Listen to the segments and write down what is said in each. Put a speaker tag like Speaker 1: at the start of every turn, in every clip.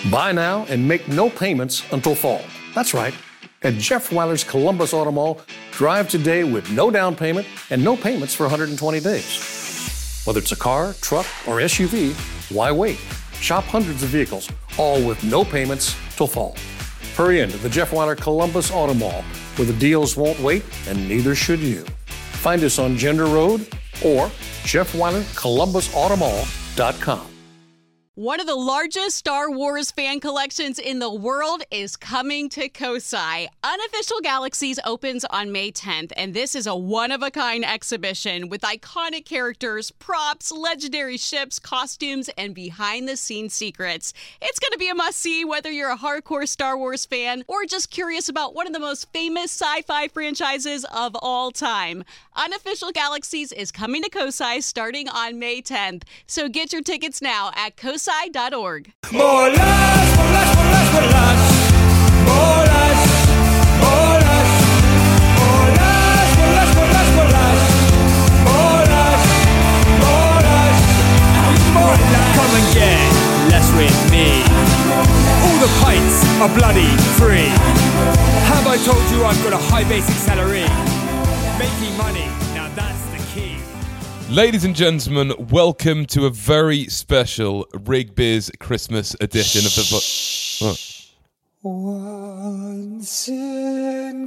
Speaker 1: Buy now and make no payments until fall. That's right. At Jeff Weiler's Columbus Auto Mall, drive today with no down payment and no payments for 120 days. Whether it's a car, truck, or SUV, why wait? Shop hundreds of vehicles, all with no payments till fall. Hurry into the Jeff Weiler Columbus Auto Mall, where the deals won't wait and neither should you. Find us on Gender Road or JeffWeilerColumbusAutomall.com.
Speaker 2: One of the largest Star Wars fan collections in the world is coming to Kosai. Unofficial Galaxies opens on May 10th, and this is a one-of-a-kind exhibition with iconic characters, props, legendary ships, costumes, and behind-the-scenes secrets. It's going to be a must-see whether you're a hardcore Star Wars fan or just curious about one of the most famous sci-fi franchises of all time. Unofficial Galaxies is coming to Kosai starting on May 10th, so get your tickets now at kosai.org.
Speaker 3: Come and get less with me. All the pints are bloody free. Have I told you I've got a high basic salary? Making money, now that's the key.
Speaker 4: Ladies and gentlemen, welcome to a very special Rigbiz Christmas edition of the...
Speaker 5: Once in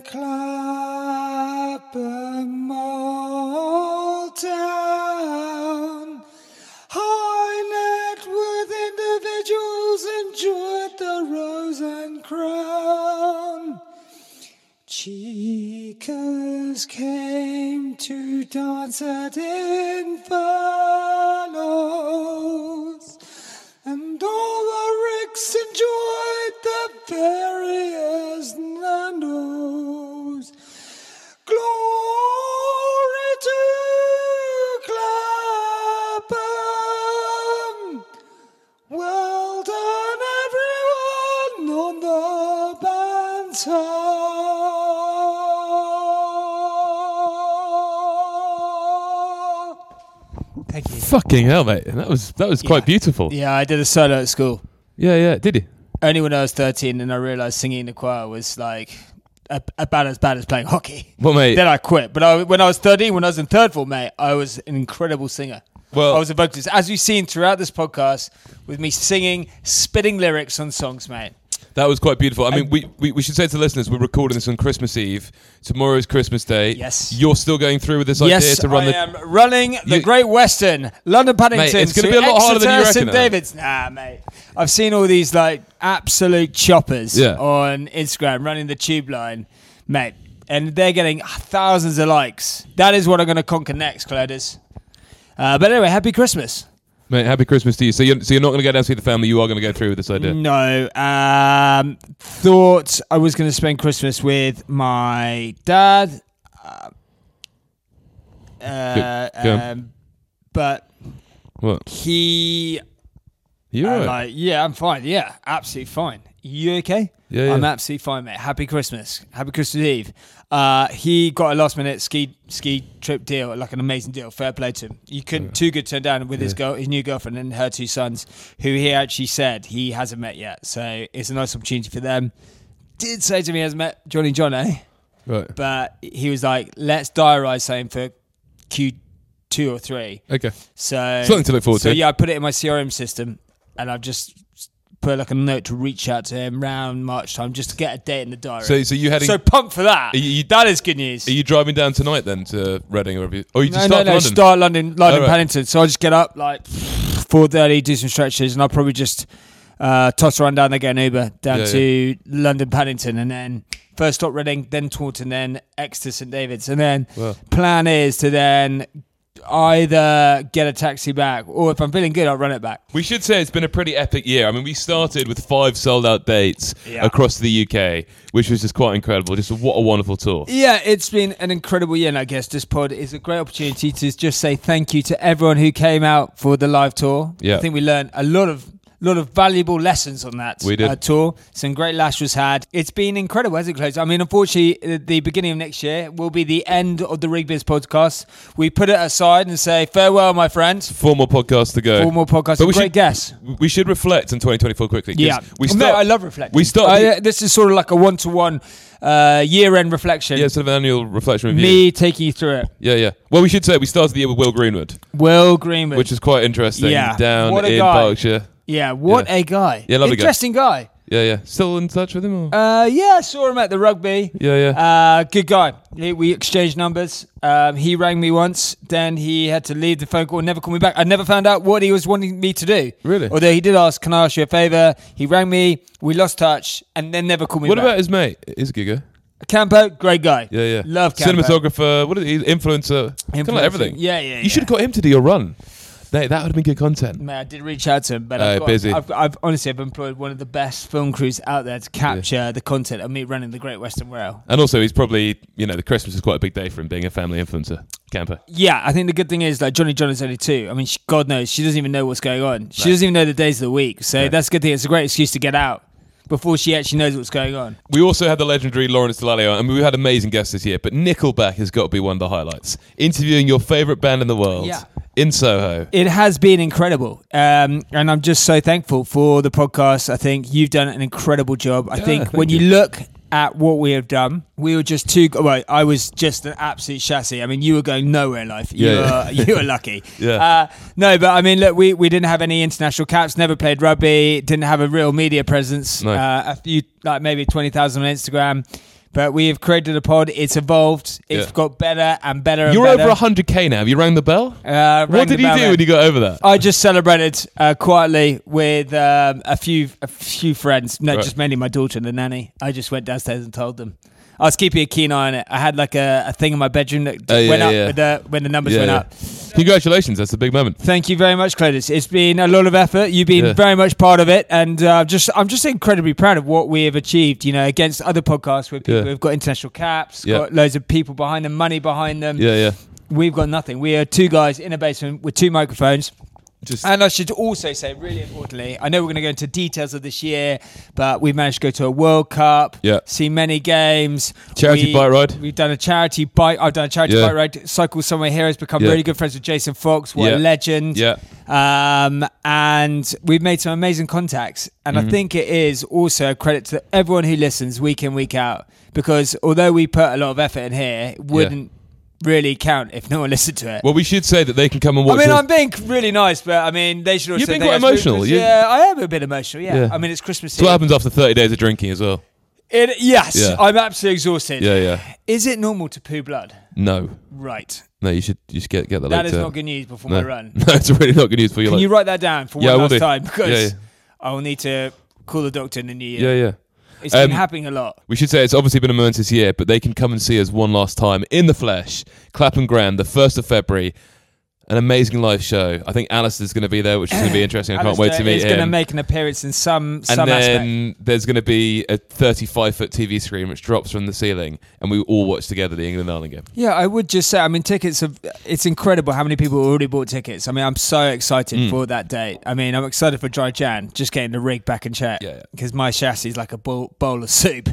Speaker 5: Clapham Old Town, high net worth individuals enjoyed the rose and crown. Chicas came to dance at Infernos, and all the ricks enjoyed the various Nandos. Glory to Clapham! Well done, everyone on the banter. Thank you.
Speaker 4: Fucking hell, mate. That was quite beautiful.
Speaker 5: Yeah, I did a solo at school.
Speaker 4: Yeah. Did you?
Speaker 5: Only when I was 13, and I realised singing in the choir was like about as bad as playing hockey.
Speaker 4: Well, mate.
Speaker 5: Then I quit. But when I was 13, when I was in third form, mate, I was an incredible singer.
Speaker 4: Well,
Speaker 5: I was a vocalist. As you've seen throughout this podcast, with me singing, spitting lyrics on songs, mate.
Speaker 4: that was quite beautiful. I mean, we should say to the listeners, we're recording this on Christmas Eve. Tomorrow's Christmas Day.
Speaker 5: Yes.
Speaker 4: You're still going through with this idea to run
Speaker 5: I am running the Great Western, London Paddington.
Speaker 4: Mate, it's going to be a lot harder than you reckon.
Speaker 5: St. David's. Nah, mate. I've seen all these like absolute choppers on Instagram running the tube line, mate, and they're getting thousands of likes. That is what I'm going to conquer next, Clodis. But anyway, happy Christmas.
Speaker 4: Mate, happy Christmas to you. So you're not going to go down to see the family. You are going to go through with this idea.
Speaker 5: No. Thought I was going to spend Christmas with my dad. But
Speaker 4: what?
Speaker 5: He...
Speaker 4: You all right?
Speaker 5: I'm fine. Yeah, absolutely fine. You okay?
Speaker 4: Yeah.
Speaker 5: I'm absolutely fine, mate. Happy Christmas. Happy Christmas Eve. He got a last minute ski trip deal, like an amazing deal. Fair play to him. You couldn't too good turn down with his new girlfriend and her two sons, who he actually said he hasn't met yet. So it's a nice opportunity for them. Did say to me he hasn't met Johnny John, eh?
Speaker 4: Right.
Speaker 5: But he was like, let's diarise something for Q2 or 3.
Speaker 4: Okay.
Speaker 5: So
Speaker 4: something to look forward to.
Speaker 5: So yeah, I put it in my CRM system, and I've just put like a note to reach out to him around March time just to get a date in the diary.
Speaker 4: So you heading?
Speaker 5: So pumped for that. That is good news.
Speaker 4: Are you driving down tonight then to Reading, or have you? Or you just
Speaker 5: No, start London
Speaker 4: right.
Speaker 5: Paddington. So I'll just get up like 4:30, do some stretches, and I'll probably just toss around down there, get an Uber down to London Paddington, and then first stop Reading, then Taunton, then Exeter St David's, and then plan is to then either get a taxi back, or if I'm feeling good, I'll run it back.
Speaker 4: We should say it's been a pretty epic year. I mean, we started with 5 sold-out dates across the UK, which was just quite incredible. Just what a wonderful tour.
Speaker 5: Yeah, it's been an incredible year, and I guess this pod is a great opportunity to just say thank you to everyone who came out for the live tour.
Speaker 4: Yeah.
Speaker 5: I think we learned a lot of lot of valuable lessons on that
Speaker 4: We did.
Speaker 5: tour. Some great lash was had. It's been incredible, hasn't it, Close? I mean, unfortunately, the beginning of next year will be the end of the Rigbiz podcast. We put it aside and say farewell, my friends.
Speaker 4: 4 more podcasts to go.
Speaker 5: 4 more podcasts.
Speaker 4: But we
Speaker 5: Great
Speaker 4: should-
Speaker 5: guess.
Speaker 4: We should reflect on 2024 quickly. 'cause
Speaker 5: Yeah,
Speaker 4: we
Speaker 5: Mate,
Speaker 4: start,
Speaker 5: I love reflecting.
Speaker 4: We start.
Speaker 5: This is sort of like a one-to-one year-end reflection.
Speaker 4: Yeah, sort of an annual reflection review.
Speaker 5: Me taking you through it.
Speaker 4: Yeah. Well, we should say we started the year with Will Greenwood,
Speaker 5: Will Greenwood.
Speaker 4: which is quite interesting.
Speaker 5: Yeah.
Speaker 4: Down
Speaker 5: What a
Speaker 4: in
Speaker 5: guy.
Speaker 4: Berkshire.
Speaker 5: Yeah, what
Speaker 4: Yeah.
Speaker 5: a guy.
Speaker 4: Yeah, lovely guy.
Speaker 5: Interesting guy.
Speaker 4: Yeah. Still in touch with him? Or?
Speaker 5: Yeah, saw him at the rugby.
Speaker 4: Yeah.
Speaker 5: Good guy. We exchanged numbers. He rang me once, then he had to leave the phone call and never call me back. I never found out what he was wanting me to do.
Speaker 4: Really?
Speaker 5: Although he did ask, can I ask you a favour? He rang me, we lost touch, and then never called me
Speaker 4: What
Speaker 5: back.
Speaker 4: about his mate? His Giga?
Speaker 5: Campo? Great guy.
Speaker 4: Yeah.
Speaker 5: Love Campo.
Speaker 4: Cinematographer. What is he? Influencer. Kind of like everything.
Speaker 5: Yeah.
Speaker 4: You should have got him to do your run. That would have been good content.
Speaker 5: Man, I did reach out to him, but
Speaker 4: Busy.
Speaker 5: I've honestly employed one of the best film crews out there to capture the content of me running the Great Western Rail.
Speaker 4: And also, he's probably, the Christmas is quite a big day for him being a family influencer. Camper.
Speaker 5: Yeah, I think the good thing is like Johnny John is only 2. I mean, God knows she doesn't even know what's going on. She doesn't even know the days of the week. So that's a good thing. It's a great excuse to get out before she actually knows what's going on.
Speaker 4: We also had the legendary Lawrence Delalio, and we've had amazing guests this year, but Nickelback has got to be one of the highlights. Interviewing your favourite band in the world in Soho.
Speaker 5: It has been incredible. And I'm just so thankful for the podcast. I think you've done an incredible job. I think when you look at what we have done, we were just too. Well, I was just an absolute chassis. I mean, you were going nowhere in life. You were lucky.
Speaker 4: Yeah.
Speaker 5: No, but I mean, look, we didn't have any international caps. Never played rugby. Didn't have a real media presence.
Speaker 4: No.
Speaker 5: A few, like maybe 20,000 on Instagram. But we have created a pod. It's evolved. It's got better and better.
Speaker 4: You're
Speaker 5: and better.
Speaker 4: over 100k now. Have you rang the bell?
Speaker 5: Rang
Speaker 4: What did
Speaker 5: the
Speaker 4: you
Speaker 5: bell,
Speaker 4: do
Speaker 5: mate.
Speaker 4: when you got over that?
Speaker 5: I just celebrated quietly with a few friends. No,
Speaker 4: Right.
Speaker 5: just mainly my daughter and the nanny. I just went downstairs and told them. I was keeping a keen eye on it. I had like a thing in my bedroom that went up when the numbers went up.
Speaker 4: Congratulations, that's a big moment.
Speaker 5: Thank you very much, Clovis. It's been a lot of effort. You've been very much part of it, and I'm just incredibly proud of what we have achieved. Against other podcasts where people have got international caps, got loads of people behind them, money behind them.
Speaker 4: Yeah.
Speaker 5: We've got nothing. We are 2 guys in a basement with 2 microphones. And I should also say, really importantly, I know we're going to go into details of this year, but we've managed to go to a World Cup, see many games.
Speaker 4: Charity bike ride.
Speaker 5: We've done a charity bike. I've done a charity bike ride. Cycle Somewhere Heroes, become really good friends with Jason Fox. What a legend.
Speaker 4: Yeah.
Speaker 5: And we've made some amazing contacts. And I think it is also a credit to everyone who listens week in, week out. Because although we put a lot of effort in here, it wouldn't really count if no one listened to it.
Speaker 4: Well, we should say that they can come and watch.
Speaker 5: I mean, I'm being really nice, but I mean, they should also.
Speaker 4: You've been
Speaker 5: think
Speaker 4: quite
Speaker 5: I should-
Speaker 4: emotional.
Speaker 5: Yeah, I am a bit emotional. Yeah, I mean, it's Christmas
Speaker 4: That's what
Speaker 5: Eve.
Speaker 4: happens after 30 days of drinking as well.
Speaker 5: Yes,
Speaker 4: Yeah.
Speaker 5: I'm absolutely exhausted.
Speaker 4: Yeah.
Speaker 5: Is it normal to poo blood?
Speaker 4: No,
Speaker 5: Right.
Speaker 4: you should get that.
Speaker 5: That is
Speaker 4: later.
Speaker 5: not good news before
Speaker 4: No.
Speaker 5: my run.
Speaker 4: No, it's really not good news for you.
Speaker 5: Can you write that down for
Speaker 4: Yeah, I
Speaker 5: one
Speaker 4: will
Speaker 5: last
Speaker 4: do.
Speaker 5: time? Because
Speaker 4: Yeah.
Speaker 5: I will need to call the doctor in the new year.
Speaker 4: Yeah.
Speaker 5: It's been happening a lot.
Speaker 4: We should say it's obviously been a momentous year, but they can come and see us one last time in the flesh. Clapham Grand, the 1st of February. An amazing live show. I think Alistair's going to be there, which is going to be interesting. I can't wait to meet
Speaker 5: He's
Speaker 4: him.
Speaker 5: going to make an appearance in some
Speaker 4: and
Speaker 5: aspect.
Speaker 4: then there's going to be a 35-foot TV screen which drops from the ceiling, and we all watch together the England-Ireland game.
Speaker 5: Yeah, I would just say, I mean, it's incredible how many people already bought tickets. I mean, I'm so excited for that date. I mean, I'm excited for Dry Jan, just getting the rig back in check.
Speaker 4: Yeah.
Speaker 5: Because my chassis is like a bowl of soup.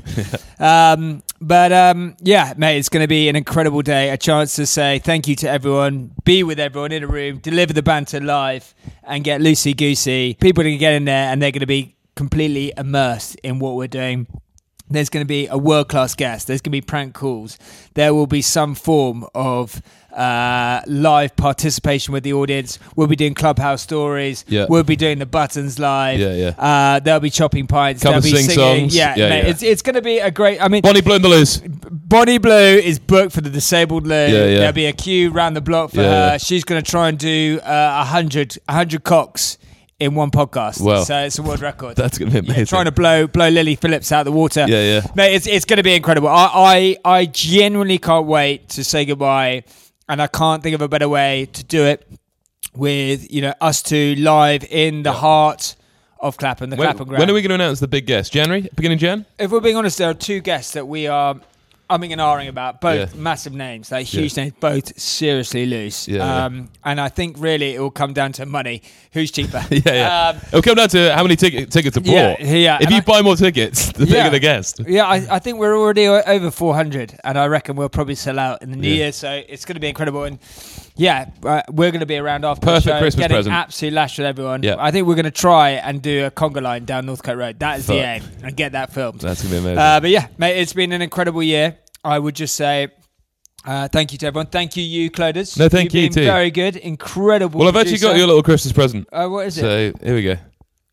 Speaker 5: Yeah, mate, it's going to be an incredible day. A chance to say thank you to everyone, be with everyone in a room, deliver the banter live, and get loosey-goosey. People are going to get in there and they're going to be completely immersed in what we're doing. There's going to be a world-class guest. There's going to be prank calls. There will be some form of live participation with the audience. We'll be doing Clubhouse stories.
Speaker 4: Yeah.
Speaker 5: We'll be doing the buttons live.
Speaker 4: Yeah.
Speaker 5: They'll be chopping pints.
Speaker 4: Come
Speaker 5: They'll
Speaker 4: and
Speaker 5: be
Speaker 4: sing
Speaker 5: singing.
Speaker 4: songs.
Speaker 5: Yeah,
Speaker 4: Yeah,
Speaker 5: mate,
Speaker 4: yeah.
Speaker 5: It's going to be a great. I mean,
Speaker 4: Bonnie Blue and the Liz.
Speaker 5: Bonnie Blue is booked for the disabled Lou.
Speaker 4: Yeah.
Speaker 5: There'll be a queue round the block for
Speaker 4: Yeah.
Speaker 5: her. She's going to try and do 100 cocks in one podcast.
Speaker 4: Wow.
Speaker 5: So it's a world record.
Speaker 4: That's going to be amazing.
Speaker 5: Trying to blow Lily Phillips out of the water.
Speaker 4: Yeah.
Speaker 5: Mate, it's going to be incredible. I genuinely can't wait to say goodbye, and I can't think of a better way to do it with us two live in the heart of Clapham, the Clapham Grand.
Speaker 4: When are we going to announce the big guest? January? Beginning Jan?
Speaker 5: If we're being honest, there are 2 guests that we are umming and ahhing about. Both
Speaker 4: Yeah.
Speaker 5: massive names, like huge names, both seriously loose.
Speaker 4: Yeah,
Speaker 5: And I think really it will come down to money. Who's cheaper?
Speaker 4: Yeah. It'll come down to how many tickets are bought.
Speaker 5: Yeah.
Speaker 4: If
Speaker 5: And
Speaker 4: you buy more tickets, the bigger the guest.
Speaker 5: Yeah, I think we're already over 400, and I reckon we'll probably sell out in the new year. So it's going to be incredible. And we're going to be around after
Speaker 4: Perfect
Speaker 5: the show,
Speaker 4: Christmas
Speaker 5: getting
Speaker 4: present.
Speaker 5: absolutely lashed with everyone.
Speaker 4: Yeah.
Speaker 5: I think we're going to try and do a conga line down Northcote Road. That is the
Speaker 4: Fuck.
Speaker 5: aim, and get that filmed.
Speaker 4: That's going to be amazing.
Speaker 5: But yeah, mate, it's been an incredible year. I would just say thank you to everyone. Thank you, Cloders.
Speaker 4: No, thank you
Speaker 5: You've been
Speaker 4: too.
Speaker 5: Very good. Incredible.
Speaker 4: Well, I've actually got
Speaker 5: producer.
Speaker 4: you a little Christmas present.
Speaker 5: What is it?
Speaker 4: So here we go.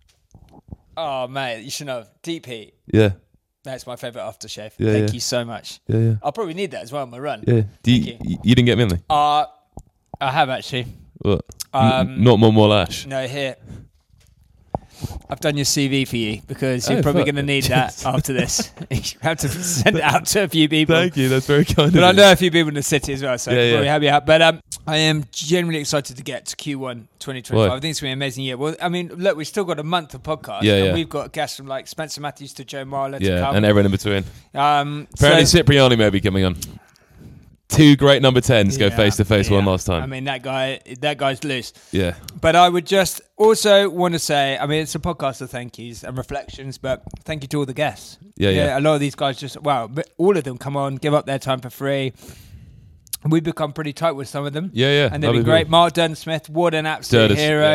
Speaker 5: Oh, mate, you should know. Deep Heat.
Speaker 4: Yeah.
Speaker 5: That's my favourite aftershave.
Speaker 4: Yeah,
Speaker 5: Thank
Speaker 4: yeah.
Speaker 5: you so much.
Speaker 4: Yeah.
Speaker 5: I'll probably need that as well on my run.
Speaker 4: Yeah.
Speaker 5: Thank
Speaker 4: You didn't get me anything?
Speaker 5: I have actually.
Speaker 4: What? Not more lash.
Speaker 5: No, here. I've done your CV for you because you're
Speaker 4: Oh,
Speaker 5: probably
Speaker 4: fuck.
Speaker 5: going to need that after this. You have to send it out to a few people.
Speaker 4: Thank you. That's very kind
Speaker 5: But
Speaker 4: of
Speaker 5: I
Speaker 4: you.
Speaker 5: know a few people in the city as well, so I
Speaker 4: Yeah,
Speaker 5: can probably
Speaker 4: yeah.
Speaker 5: help you out. But I am genuinely excited to get to Q1 2025.
Speaker 4: Why?
Speaker 5: I think it's going to be an amazing year. Well, I mean, look, we've still got a month of podcast.
Speaker 4: Yeah,
Speaker 5: and
Speaker 4: yeah.
Speaker 5: we've got guests from like Spencer Matthews to Joe Marler to
Speaker 4: Yeah,
Speaker 5: come.
Speaker 4: and everyone in between. Apparently,
Speaker 5: so-
Speaker 4: Cipriani may be coming on. 2 great number 10s go
Speaker 5: Yeah,
Speaker 4: face to face one
Speaker 5: yeah.
Speaker 4: last time.
Speaker 5: I mean, that guy's loose.
Speaker 4: Yeah.
Speaker 5: But I would just also want to say, I mean, it's a podcast of thank yous and reflections, but thank you to all the guests.
Speaker 4: Yeah.
Speaker 5: A lot of these guys just, but all of them come on, give up their time for free. And we've become pretty tight with some of them.
Speaker 4: Yeah.
Speaker 5: And they've been
Speaker 4: Lovely
Speaker 5: great.
Speaker 4: people.
Speaker 5: Mark Durden-Smith, what an absolute
Speaker 4: Durdis,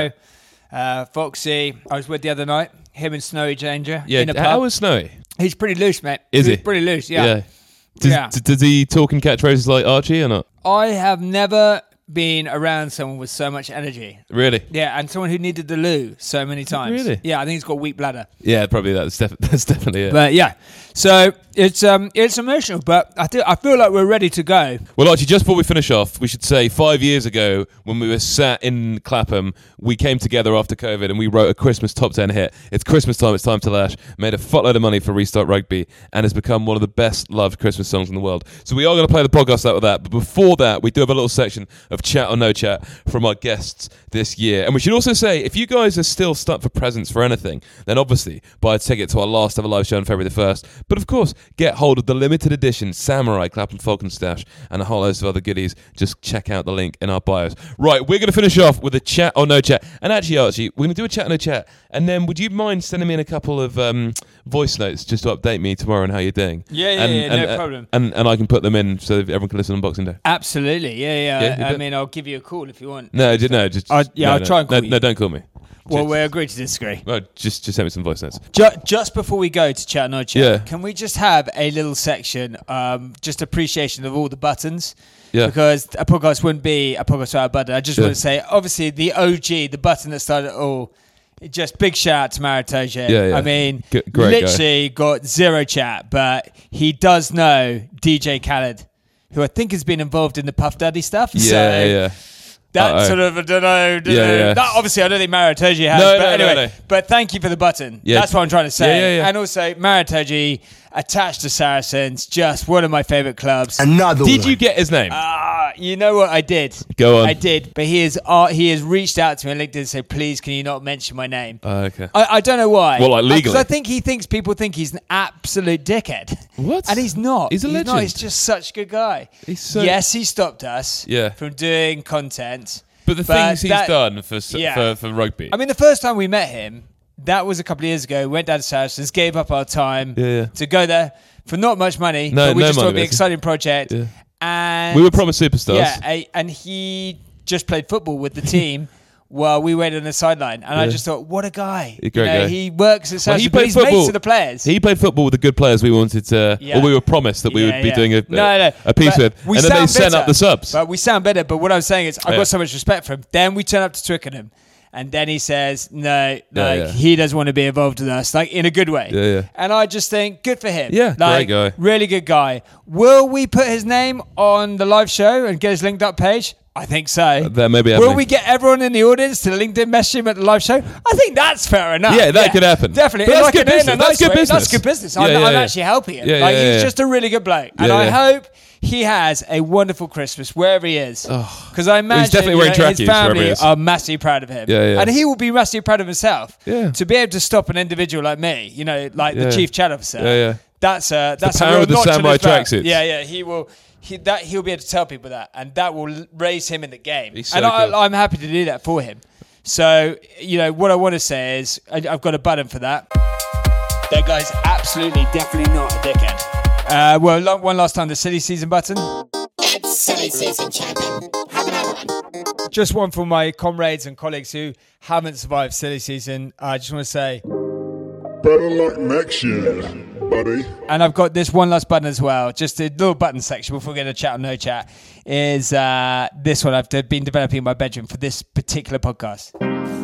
Speaker 5: hero. Foxy, I was with the other night. Him and Snowy Danger
Speaker 4: Yeah.
Speaker 5: in a
Speaker 4: How
Speaker 5: pub.
Speaker 4: was Snowy?
Speaker 5: He's pretty loose, mate.
Speaker 4: Is
Speaker 5: He's
Speaker 4: he?
Speaker 5: pretty loose, yeah.
Speaker 4: Yeah. Does he talk in catchphrases like Archie or not?
Speaker 5: I have never been around someone with so much energy.
Speaker 4: Really?
Speaker 5: Yeah, and someone who needed the loo so many times.
Speaker 4: Really?
Speaker 5: Yeah, I think he's got a weak bladder.
Speaker 4: Yeah, probably that's definitely it.
Speaker 5: But yeah, so it's emotional, but I feel like we're ready to go.
Speaker 4: Well, Archie, just before we finish off, we should say 5 years ago when we were sat in Clapham, we came together after COVID and we wrote a Christmas top 10 hit. It's Christmas time, it's time to lash. Made a fuckload of money for Restart Rugby and has become one of the best loved Christmas songs in the world. So we are going to play the podcast out with that. But before that, we do have a little section of chat or no chat from our guests this year. And we should also say, if you guys are still stuck for presents for anything, then obviously buy a ticket to our last ever live show on February the 1st. But of course, get hold of the limited edition Samurai Clapham Falcon Stash and a whole host of other goodies. Just check out the link in our bios. Right, we're going to finish off with a chat or no chat. And actually, Archie, we're going to do a chat or no chat. And then would you mind sending me in a couple of voice notes just to update me tomorrow on how you're doing?
Speaker 5: Yeah, no problem.
Speaker 4: And I can put them in so that everyone can listen on Boxing Day.
Speaker 5: Absolutely,
Speaker 4: Yeah, you
Speaker 5: I
Speaker 4: do.
Speaker 5: mean, I'll give you a call if you want.
Speaker 4: No, just
Speaker 5: I'll
Speaker 4: no,
Speaker 5: try and call you.
Speaker 4: No, don't call me.
Speaker 5: Well, we agree to disagree.
Speaker 4: Well, just send me some voice notes.
Speaker 5: Just before we go to chat no chat,
Speaker 4: Yeah.
Speaker 5: can we just have a little section, just appreciation of all the buttons?
Speaker 4: Yeah.
Speaker 5: Because a podcast wouldn't be a podcast without a button. I just
Speaker 4: Yeah.
Speaker 5: want to say, obviously, the OG, the button that started it all, just big shout out to Maritoje.
Speaker 4: Yeah.
Speaker 5: I mean,
Speaker 4: Great guy.
Speaker 5: literally got zero chat, but he does know DJ Khaled, who I think has been involved in the Puff Daddy stuff. So
Speaker 4: Yeah.
Speaker 5: that
Speaker 4: Uh-oh.
Speaker 5: sort of, I don't know.
Speaker 4: Yeah.
Speaker 5: That, obviously, I don't think Maritoji has.
Speaker 4: No,
Speaker 5: but
Speaker 4: no,
Speaker 5: anyway,
Speaker 4: no.
Speaker 5: But thank you for the button.
Speaker 4: Yeah.
Speaker 5: That's what I'm trying to say.
Speaker 4: Yeah.
Speaker 5: And also, Maritoji, attached to Saracens, just one of my favourite clubs.
Speaker 6: Another
Speaker 4: Did
Speaker 6: one.
Speaker 4: you get his name?
Speaker 5: You know what I did?
Speaker 4: Go on.
Speaker 5: I did. But he has reached out to me on LinkedIn and said, please, can you not mention my name?
Speaker 4: Okay.
Speaker 5: I don't know why.
Speaker 4: Well, like, legally?
Speaker 5: Because I think he thinks people think he's an absolute dickhead.
Speaker 4: What?
Speaker 5: And he's not.
Speaker 4: He's a
Speaker 5: not.
Speaker 4: legend.
Speaker 5: He's just such a good guy.
Speaker 4: He's so-
Speaker 5: Yes, he stopped us
Speaker 4: Yeah.
Speaker 5: from doing content.
Speaker 4: But the things he's
Speaker 5: that-
Speaker 4: done for
Speaker 5: Yeah.
Speaker 4: for rugby.
Speaker 5: I mean, the first time we met him, that was a couple of years ago. We went down to Saracens, gave up our time
Speaker 4: Yeah.
Speaker 5: to go there for not much money.
Speaker 4: No,
Speaker 5: but we
Speaker 4: no
Speaker 5: just thought it'd
Speaker 4: money,
Speaker 5: be an exciting project.
Speaker 4: Yeah.
Speaker 5: And
Speaker 4: we were promised superstars.
Speaker 5: Yeah, and he just played football with the team while we waited on the sideline. And I
Speaker 4: Yeah.
Speaker 5: just thought, what a guy.
Speaker 4: A great guy.
Speaker 5: He works at
Speaker 4: Well,
Speaker 5: Saracens,
Speaker 4: he
Speaker 5: but
Speaker 4: played
Speaker 5: he's
Speaker 4: football.
Speaker 5: mates with the players.
Speaker 4: He played football with the good players we wanted to,
Speaker 5: Yeah.
Speaker 4: or we were promised that we would be doing a piece
Speaker 5: But
Speaker 4: with,
Speaker 5: we
Speaker 4: and then they
Speaker 5: sound
Speaker 4: sent
Speaker 5: better.
Speaker 4: up the subs.
Speaker 5: But we sound better. But what I'm saying is, I've
Speaker 4: Yeah.
Speaker 5: got so much respect for him. Then we turn up to Twickenham, and then he says, no,
Speaker 4: Yeah.
Speaker 5: he doesn't want to be involved with us, like in a good way.
Speaker 4: Yeah.
Speaker 5: And I just think, good for him.
Speaker 4: Yeah,
Speaker 5: like,
Speaker 4: great guy.
Speaker 5: Really good guy. Will we put his name on the live show and get his linked up page? I think so.
Speaker 4: That may be
Speaker 5: Will
Speaker 4: happening.
Speaker 5: we get everyone in the audience to LinkedIn message him at the live show? I think that's fair enough.
Speaker 4: Yeah, that could happen.
Speaker 5: Definitely.
Speaker 4: But that's
Speaker 5: Like
Speaker 4: good
Speaker 5: in a
Speaker 4: business.
Speaker 5: nice
Speaker 4: That's good
Speaker 5: way.
Speaker 4: business.
Speaker 5: That's good business.
Speaker 4: Yeah,
Speaker 5: I'm
Speaker 4: yeah.
Speaker 5: actually helping him.
Speaker 4: Yeah,
Speaker 5: like,
Speaker 4: yeah,
Speaker 5: he's
Speaker 4: yeah.
Speaker 5: just a really good bloke. And
Speaker 4: Yeah,
Speaker 5: I
Speaker 4: yeah.
Speaker 5: hope he has a wonderful Christmas wherever he is. Because I imagine
Speaker 4: definitely wearing
Speaker 5: his
Speaker 4: trackies wherever he
Speaker 5: family
Speaker 4: is.
Speaker 5: are massively proud of him.
Speaker 4: Yeah, yeah.
Speaker 5: And he will be massively proud of himself.
Speaker 4: Yeah.
Speaker 5: To be able to stop an individual like me, like the
Speaker 4: Yeah.
Speaker 5: chief chat officer.
Speaker 4: Yeah.
Speaker 5: that's a
Speaker 4: power
Speaker 5: real
Speaker 4: of the
Speaker 5: notch on
Speaker 4: samurai
Speaker 5: his belt.
Speaker 4: tracksuits.
Speaker 5: Yeah, he'll be able to tell people that, and that will raise him in the game.
Speaker 4: He's so
Speaker 5: and
Speaker 4: good.
Speaker 5: I'm happy to do that for him. So, what I want to say is I've got a button for that. That guy's absolutely, definitely not a dickhead. One last time, the silly season button.
Speaker 6: It's silly season, champion. Have another one.
Speaker 5: Just one for my comrades and colleagues who haven't survived silly season. I just want to say,
Speaker 7: better luck next year, buddy.
Speaker 5: and I've got this one last button as well, just a little button section before we get to chat or no chat, is this one I've been developing in my bedroom for this particular podcast.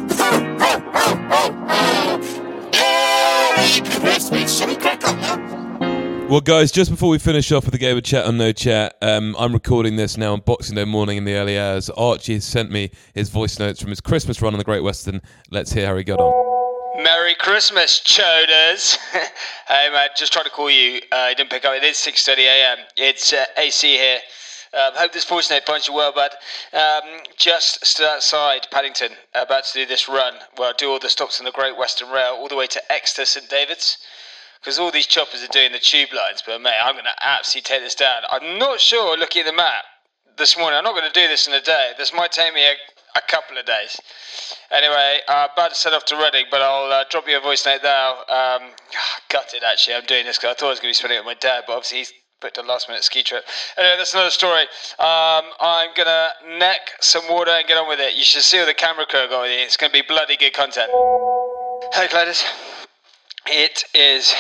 Speaker 4: Well, guys, just before we finish off with the game of chat or no chat, I'm recording this now on Boxing Day morning in the early hours. Archie has sent me his voice notes from his Christmas run on the Great Western. Let's hear how he got on.
Speaker 8: Merry Christmas, choders. Hey, man, just tried to call you. You didn't pick up. It is 6:30 a.m. It's AC here. Hope this voice note finds you well, bud. Just stood outside Paddington, about to do this run where I do all the stops on the Great Western Rail all the way to Exeter St David's. Because all these choppers are doing the tube lines, but mate, I'm going to absolutely take this down. I'm not sure, looking at the map this morning, I'm not going to do this in a day. This might take me a couple of days. Anyway, I'm about to set off to Reading, but I'll drop you a voice note now. Gutted, actually, I'm doing this because I thought I was going to be spending it with my dad, but obviously he's booked a last-minute ski trip. Anyway, that's another story. I'm going to neck some water and get on with it. You should see what the camera crew got with you. It's going to be bloody good content. Hey, Clytus. It is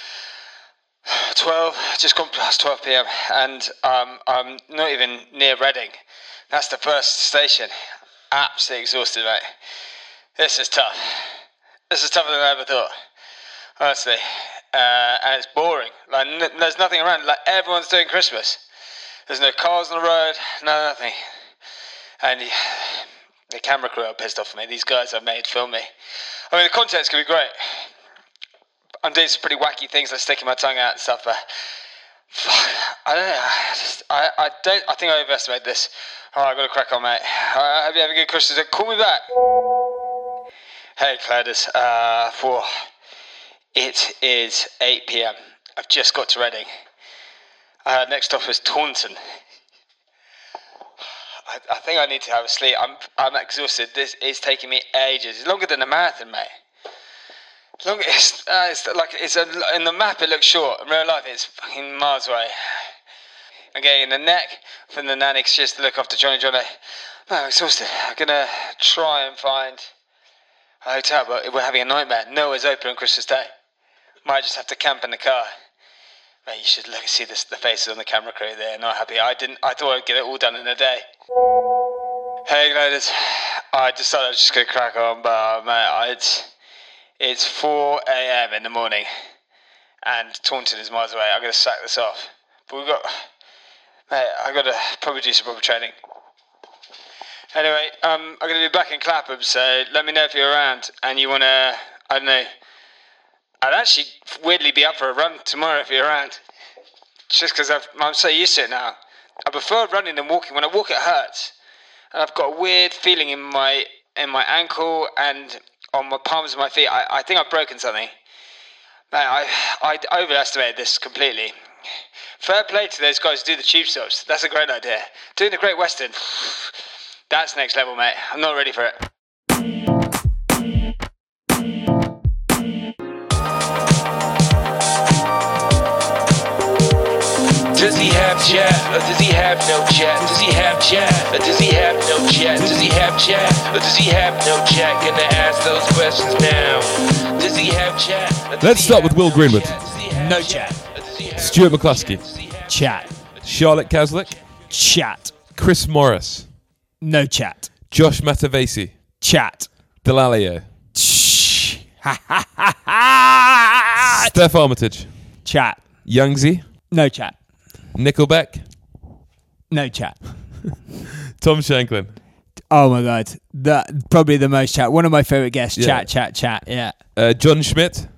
Speaker 8: just gone past 12 p.m. and I'm not even near Reading. That's the first station. Absolutely exhausted, mate. This is tough. This is tougher than I ever thought, honestly. And it's boring. Like there's nothing around. Like everyone's doing Christmas. There's no cars on the road. No nothing. And the camera crew are pissed off at me. These guys I've made film me. I mean, the content's gonna be great. I'm doing some pretty wacky things like sticking my tongue out and stuff, but I don't know. I think I overestimated this. Alright, I've got to crack on, mate. Hope you have a good Christmas. Call me back. Hey, Cladis. It is 8 p.m. I've just got to Reading. Next stop is Taunton. I think I need to have a sleep. I'm exhausted. This is taking me ages. It's longer than a marathon, mate. In the map it looks short. In real life it's fucking miles away. I'm getting in the neck from the nannies just to look after Johnny. I'm exhausted. I'm gonna try and find a hotel, but we're having a nightmare. Nowhere's open on Christmas Day. Might just have to camp in the car. Mate, you should see the faces on the camera crew. They're not happy. I thought I'd get it all done in a day. Hey, ladies. I decided I was just gonna crack on, but mate, It's 4 a.m. in the morning, and Taunton is miles away. I'm going to sack this off. But I've got to probably do some proper training. Anyway, I'm going to be back in Clapham, so let me know if you're around and you want to, I don't know, I'd actually weirdly be up for a run tomorrow if you're around. Just because I'm so used to it now. I prefer running than walking. When I walk, it hurts. And I've got a weird feeling in my ankle and on my palms of my feet. I think I've broken something. Man, I overestimated this completely. Fair play to those guys who do the tube stops. That's a great idea. Doing the Great Western, that's next level, mate. I'm not ready for it.
Speaker 9: Does he have chat, or does he have no chat? Does he have chat, or does he have no chat? Does he have chat, or does he have no chat? Gonna ask those questions now. Does he have chat?
Speaker 4: Let's start with Will Greenwood.
Speaker 5: No chat.
Speaker 4: Stuart McCluskey.
Speaker 5: Chat.
Speaker 4: Charlotte Caslick.
Speaker 5: Chat.
Speaker 4: Chris Morris.
Speaker 5: No chat.
Speaker 4: Josh Matavesi.
Speaker 5: Chat.
Speaker 4: Delalio. Steph Armitage.
Speaker 5: Chat.
Speaker 4: Youngsy.
Speaker 5: No chat.
Speaker 4: Nickelback.
Speaker 5: No chat.
Speaker 4: Tom Shanklin.
Speaker 5: Oh my god, that probably the most chat. One of my favourite guests.
Speaker 4: Yeah.
Speaker 5: Chat. Yeah.
Speaker 4: John Schmidt.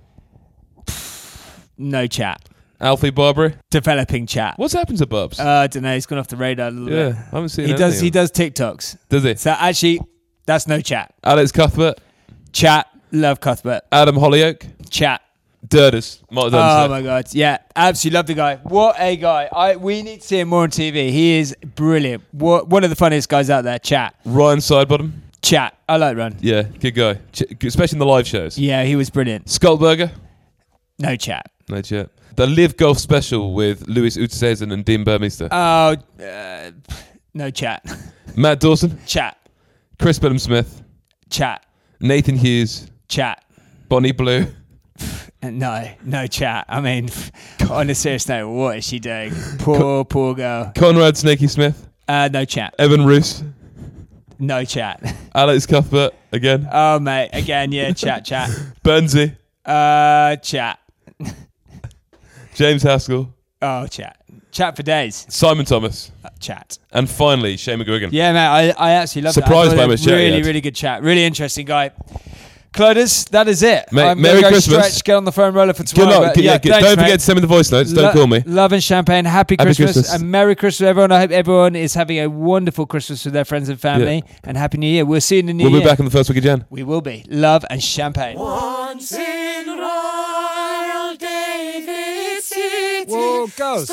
Speaker 5: No chat.
Speaker 4: Alfie Barbary.
Speaker 5: Developing chat.
Speaker 4: What's happened to Bubs?
Speaker 5: I don't know. He's gone off the radar a little bit.
Speaker 4: I haven't seen.
Speaker 5: He does TikToks.
Speaker 4: Does he?
Speaker 5: So actually, that's no chat.
Speaker 4: Alex Cuthbert.
Speaker 5: Chat. Love Cuthbert.
Speaker 4: Adam Hollyoak.
Speaker 5: Chat.
Speaker 4: Durders. Mark Durders.
Speaker 5: Oh my God, yeah, absolutely love the guy. What a guy! We need to see him more on TV. He is brilliant. One of the funniest guys out there. Chat.
Speaker 4: Ryan Sidebottom.
Speaker 5: Chat. I like Ryan.
Speaker 4: Yeah, good guy. Especially in the live shows.
Speaker 5: Yeah, he was brilliant.
Speaker 4: Skullberger.
Speaker 5: No chat.
Speaker 4: No chat. The Live Golf special with Louis Oosthuizen and Dean Burmeister.
Speaker 5: Oh, no chat.
Speaker 4: Matt Dawson.
Speaker 5: Chat.
Speaker 4: Chris Billum-Smith.
Speaker 5: Chat.
Speaker 4: Nathan Hughes.
Speaker 5: Chat.
Speaker 4: Bonnie Blue.
Speaker 5: No chat. I mean, on a serious note, what is she doing? Poor girl.
Speaker 4: Conrad Snaky Smith.
Speaker 5: No chat.
Speaker 4: Evan Roos.
Speaker 5: No chat.
Speaker 4: Alex Cuthbert again.
Speaker 5: Oh mate, again, yeah, chat.
Speaker 4: Burnsy.
Speaker 5: Chat.
Speaker 4: James Haskell.
Speaker 5: Oh, chat for days.
Speaker 4: Simon Thomas.
Speaker 5: Chat.
Speaker 4: And finally, Shane McGuigan.
Speaker 5: Yeah, mate, I actually love
Speaker 4: Surprised by how much chat he
Speaker 5: Really,
Speaker 4: had.
Speaker 5: really good chat. Really interesting guy. Clodus, that is it.
Speaker 4: Mate,
Speaker 5: I'm
Speaker 4: Merry
Speaker 5: gonna go
Speaker 4: Christmas.
Speaker 5: Stretch, get on the phone roller for
Speaker 4: Good
Speaker 5: tomorrow.
Speaker 4: luck.
Speaker 5: Thanks,
Speaker 4: Don't forget
Speaker 5: mate.
Speaker 4: to send me the voice notes. Don't call me.
Speaker 5: Love and champagne. Happy Christmas.
Speaker 4: Christmas.
Speaker 5: And Merry Christmas, everyone. I hope everyone is having a wonderful Christmas with their friends and family. And Happy New Year. We'll see you in the new year.
Speaker 4: We'll be back in the first week of Jan.
Speaker 5: We will be. Love and champagne.
Speaker 10: Once in Royal David City.
Speaker 5: Whoa, girls.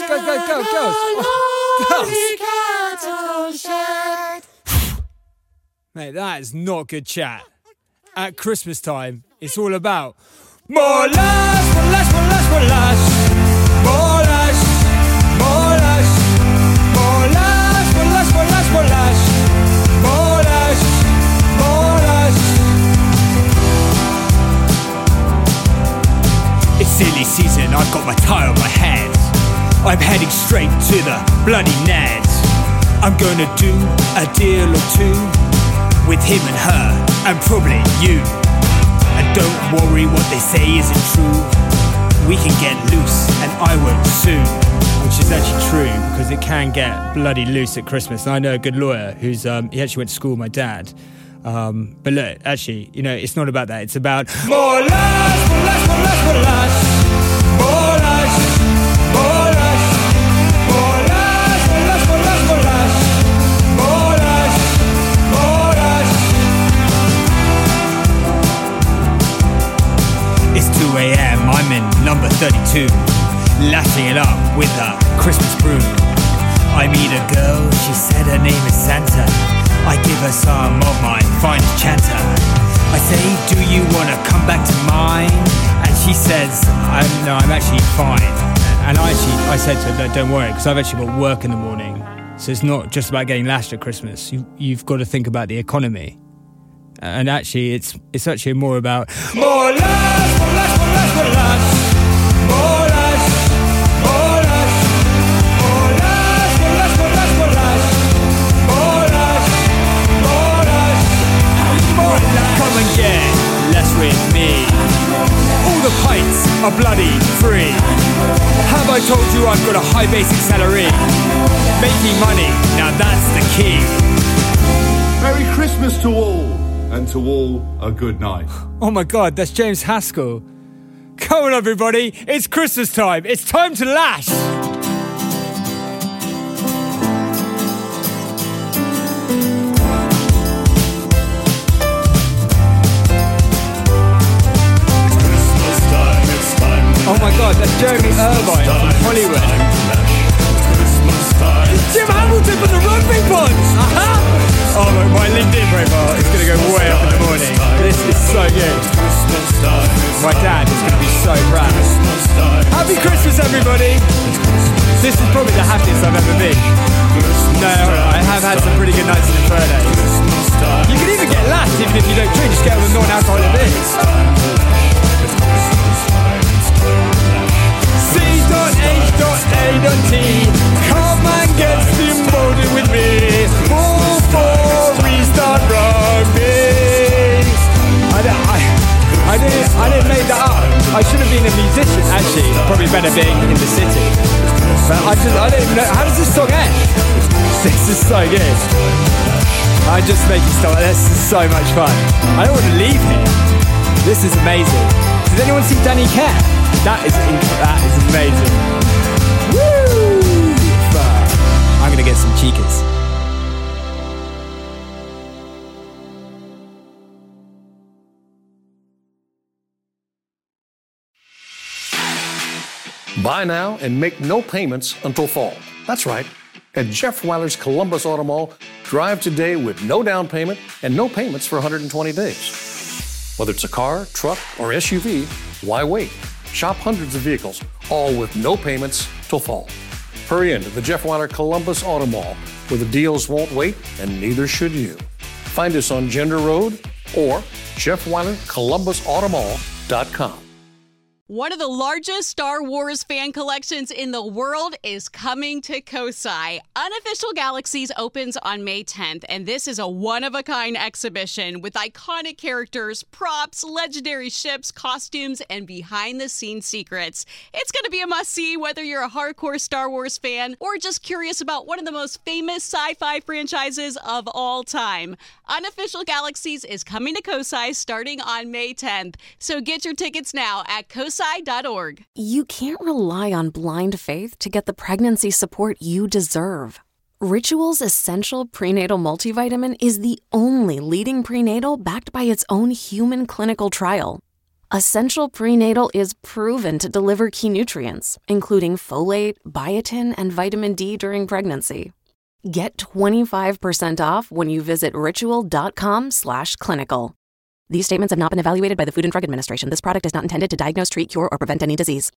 Speaker 5: Girls. Mate, that is not good chat. At Christmas time, it's all about more lash, more lash, more lash, more lash, more lash, more lash, more lash, more lash, more lash, more lash, more lash, more lash. It's silly season, I've got my tie on my head. I'm heading straight to the bloody Ned. I'm gonna do a deal or two with him and her, and probably you. And don't worry what they say isn't true. We can get loose and I won't sue. Which is actually true, because it can get bloody loose at Christmas. And I know a good lawyer who's, he actually went to school with my dad. But look, actually, you know, it's not about that. It's about more lash, more lash, more lash, more lash. More lash, more lash, more lash, more lash, more lash, more lash. It's 2 a.m, I'm in number 32, lashing it up with a Christmas brew. I meet a girl, she said her name is Santa. I give her some of my finest chanter. I say, do you want to come back to mine? And she says, no, I'm actually fine. And I said to her, no, don't worry, because I've actually got work in the morning. So it's not just about getting lashed at Christmas. You've got to think about the economy. And actually, it's actually more about more lash, more lash, more lash, more lash, more lash, more lash, more lash, more lash, more lash, more lash, more lash, more lash, more lash. Come and get less with me. All the pints are bloody free. Have I told you I've got a high basic salary? Making money, now that's the key.
Speaker 11: Merry Christmas to all. And to all, a good night.
Speaker 5: Oh my God, that's James Haskell. Come on, everybody, it's Christmas time. It's time to lash. Oh my God, that's Jeremy Irvine from Hollywood. It's Jim Hamilton from the Rugby Pods. Oh, my LinkedIn profile is going to go way up in the morning. This is so good. My dad is going to be so proud. Happy Christmas, everybody. This is probably the happiest I've ever been. No, I have had some pretty good nights in Inferno. You can even get lashed even if you don't drink. Just get with non-alcoholic beers. C.H.A.T. Come and get steamboated with me before we start rugby. I didn't make that up. I should have been a musician, actually. Probably better being in the city. But I don't even know. How does this song end? This is so good. I'm just making stuff. This is so much fun. I don't want to leave here. This is amazing. Does anyone see Danny Care? That is amazing. Woo! I'm gonna get some chicas.
Speaker 1: Buy now and make no payments until fall. That's right. At Jeff Weiler's Columbus Auto Mall, drive today with no down payment and no payments for 120 days. Whether it's a car, truck, or SUV, why wait? Shop hundreds of vehicles, all with no payments till fall. Hurry into the Jeff Weiler Columbus Auto Mall, where the deals won't wait and neither should you. Find us on Gender Road or JeffWeilerColumbusAutomall.com.
Speaker 2: One of the largest Star Wars fan collections in the world is coming to Kosai. Unofficial Galaxies opens on May 10th, and this is a one-of-a-kind exhibition with iconic characters, props, legendary ships, costumes, and behind-the-scenes secrets. It's going to be a must-see whether you're a hardcore Star Wars fan or just curious about one of the most famous sci-fi franchises of all time. Unofficial Galaxies is coming to Kosai starting on May 10th, so get your tickets now at kosai.org.
Speaker 12: You can't rely on blind faith to get the pregnancy support you deserve. Ritual's Essential Prenatal Multivitamin is the only leading prenatal backed by its own human clinical trial. Essential Prenatal is proven to deliver key nutrients, including folate, biotin, and vitamin D during pregnancy. Get 25% off when you visit ritual.com/clinical. These statements have not been evaluated by the Food and Drug Administration. This product is not intended to diagnose, treat, cure, or prevent any disease.